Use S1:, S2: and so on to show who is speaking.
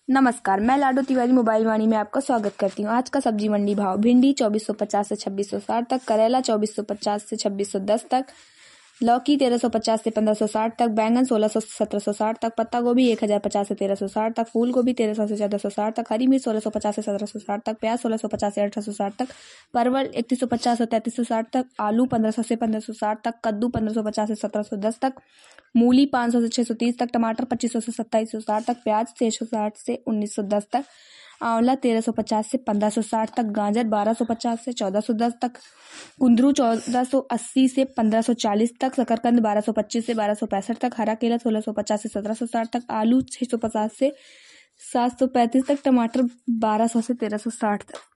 S1: नमस्कार, मैं लाडो तिवारी मोबाइल वाणी में आपका स्वागत करती हूँ। आज का सब्जी मंडी भाव: भिंडी 2450 से 2660 तक, करेला 2450 से 2610 तक, लौकी 1350 से 1560 तक, बैंगन 1600 से 1760 तक, पत्ता गोभी 1050 से 1360 तक, फूल गोभी 1300 से 1460 तक, हरी मिर्च 1650 से 1760 तक, प्याज 1650 से 1860 तक, परवल 3150 से 3360 तक, आलू 1500 से 1560 तक, कद्दू 1550 से 1710 तक, मूली 500 से 630 तक, टमाटर 2500 से 2760 तक, प्याज 660 से 1910 तक, आंवला 1350 से 1560 तक, गाजर 1250 से 1410 तक, कुंदरू 1480 से 1540 तक, शकरकंद 1225 से 1265 तक, हरा केला 1650 से 1760 तक, आलू 650 से 735 तक, टमाटर 1200 से 1360 तक।